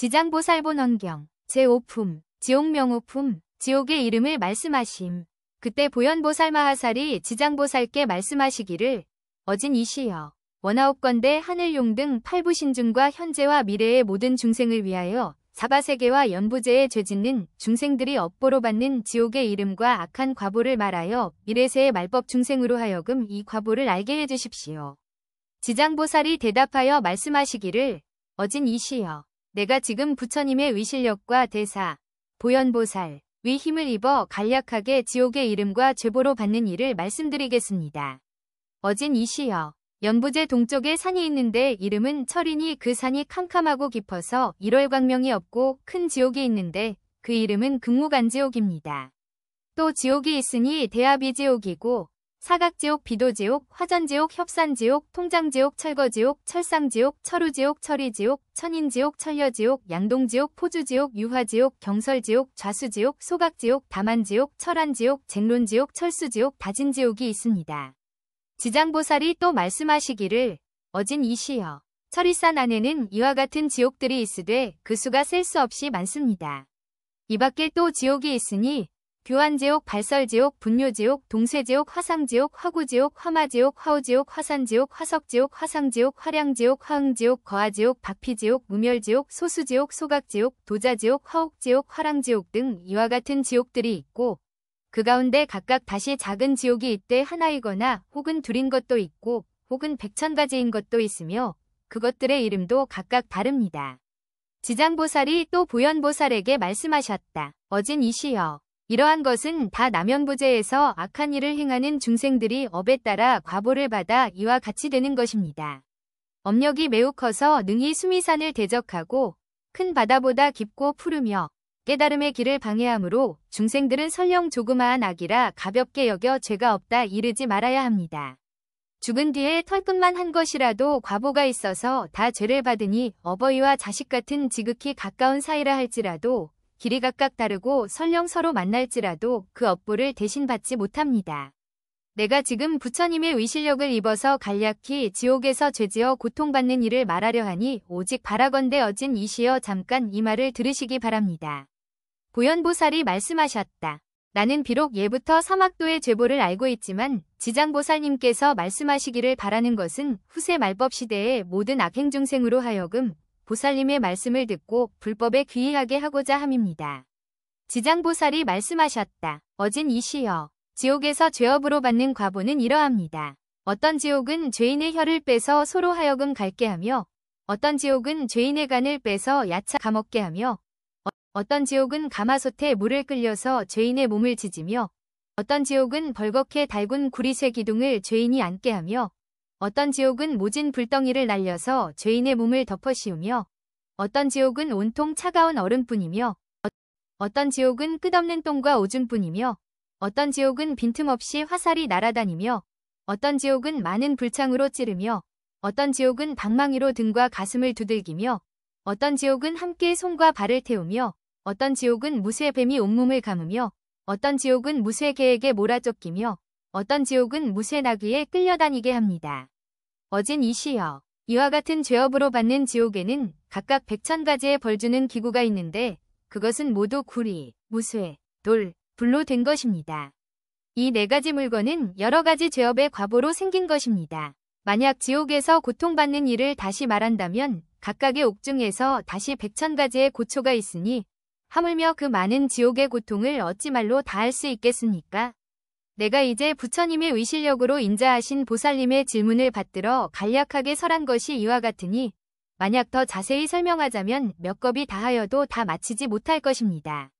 지장보살본원경 제5품 지옥명호품 지옥의 이름을 말씀하심. 그때 보현보살 마하살이 지장보살께 말씀하시기를 어진이시여 원하옵건대 하늘용 등 팔부신중과 현재와 미래의 모든 중생을 위하여 사바세계와 연부제에 죄짓는 중생들이 업보로 받는 지옥의 이름과 악한 과보를 말하여 미래세의 말법 중생으로 하여금 이 과보를 알게 해주십시오. 지장보살이 대답하여 말씀하시기를 어진이시여 내가 지금 부처님의 위실력과 대사, 보현보살, 위 힘을 입어 간략하게 지옥의 이름과 죄보로 받는 일을 말씀드리겠습니다. 어진이시여 연부제 동쪽에 산이 있는데 이름은 철이니 그 산이 캄캄하고 깊어서 일월광명이 없고 큰 지옥이 있는데 그 이름은 극무간지옥입니다. 또 지옥이 있으니 대하비지옥이고 사각지옥, 비도지옥, 화전지옥, 협산지옥, 통장지옥, 철거지옥, 철상지옥, 철우지옥, 철이지옥, 천인지옥, 천려지옥, 양동지옥, 포주지옥, 유화지옥, 경설지옥, 좌수지옥, 소각지옥, 다만지옥, 철안지옥, 쟁론지옥, 철수지옥, 다진지옥이 있습니다. 지장보살이 또 말씀하시기를 어진이시여 철이산 안에는 이와 같은 지옥들이 있으되 그 수가 셀 수 없이 많습니다. 이 밖에 또 지옥이 있으니 교환지옥, 발설지옥, 분뇨지옥, 동쇄지옥, 화상지옥, 화구지옥, 화마지옥, 화우지옥, 화산지옥, 화석지옥, 화상지옥, 화량지옥, 화응지옥, 거하지옥, 박피지옥, 무멸지옥, 소수지옥, 소각지옥, 도자지옥, 화옥지옥, 화랑지옥 등 이와 같은 지옥들이 있고 그 가운데 각각 다시 작은 지옥이 이때 하나이거나 혹은 둘인 것도 있고 혹은 100,000가지인 것도 있으며 그것들의 이름도 각각 다릅니다. 지장보살이 또 보현보살에게 말씀하셨다. 어진이시여 이러한 것은 다 남연부제에서 악한 일을 행하는 중생들이 업에 따라 과보를 받아 이와 같이 되는 것입니다. 업력이 매우 커서 능히 수미산을 대적하고 큰 바다보다 깊고 푸르며 깨달음의 길을 방해하므로 중생들은 설령 조그마한 악이라 가볍게 여겨 죄가 없다 이르지 말아야 합니다. 죽은 뒤에 털끝만 한 것이라도 과보가 있어서 다 죄를 받으니 어버이와 자식 같은 지극히 가까운 사이라 할지라도 길이 각각 다르고 설령 서로 만날지라도 그 업보를 대신 받지 못합니다. 내가 지금 부처님의 위실력을 입어서 간략히 지옥에서 죄지어 고통받는 일을 말하려 하니 오직 바라건대 어진이시여 잠깐 이 말을 들으시기 바랍니다. 보현보살이 말씀하셨다. 나는 비록 예부터 사막도의 죄보를 알고 있지만 지장보살님께서 말씀하시기를 바라는 것은 후세 말법 시대의 모든 악행중생으로 하여금 보살님의 말씀을 듣고 불법에 귀의하게 하고자 함입니다. 지장보살이 말씀하셨다. 어진이시여 지옥에서 죄업으로 받는 과보는 이러합니다. 어떤 지옥은 죄인의 혀를 빼서 소로 하여금 갈게 하며 어떤 지옥은 죄인의 간을 빼서 야차 감먹게 하며 어떤 지옥은 가마솥에 물을 끓여서 죄인의 몸을 지지며 어떤 지옥은 벌겋게 달군 구리쇠 기둥을 죄인이 앉게 하며 어떤 지옥은 모진 불덩이를 날려서 죄인의 몸을 덮어 씌우며 어떤 지옥은 온통 차가운 얼음뿐이며 어떤 지옥은 끝없는 똥과 오줌뿐이며 어떤 지옥은 빈틈없이 화살이 날아다니며 어떤 지옥은 많은 불창으로 찌르며 어떤 지옥은 방망이로 등과 가슴을 두들기며 어떤 지옥은 함께 손과 발을 태우며 어떤 지옥은 무쇠 뱀이 온몸을 감으며 어떤 지옥은 무쇠 개에게 몰아쫓기며 어떤 지옥은 무쇠 나귀에 끌려다니게 합니다. 어진이시여 이와 같은 죄업으로 받는 지옥에는 각각 100,000가지의 벌주는 기구가 있는데 그것은 모두 구리, 무쇠, 돌, 불로 된 것입니다. 이 4가지 물건은 여러 가지 죄업의 과보로 생긴 것입니다. 만약 지옥에서 고통받는 일을 다시 말한다면 각각의 옥중에서 다시 100,000가지의 고초가 있으니 하물며 그 많은 지옥의 고통을 어찌 말로 다 할 수 있겠습니까? 내가 이제 부처님의 위실력으로 인자하신 보살님의 질문을 받들어 간략하게 설한 것이 이와 같으니 만약 더 자세히 설명하자면 몇 겁이 다하여도 다 마치지 못할 것입니다.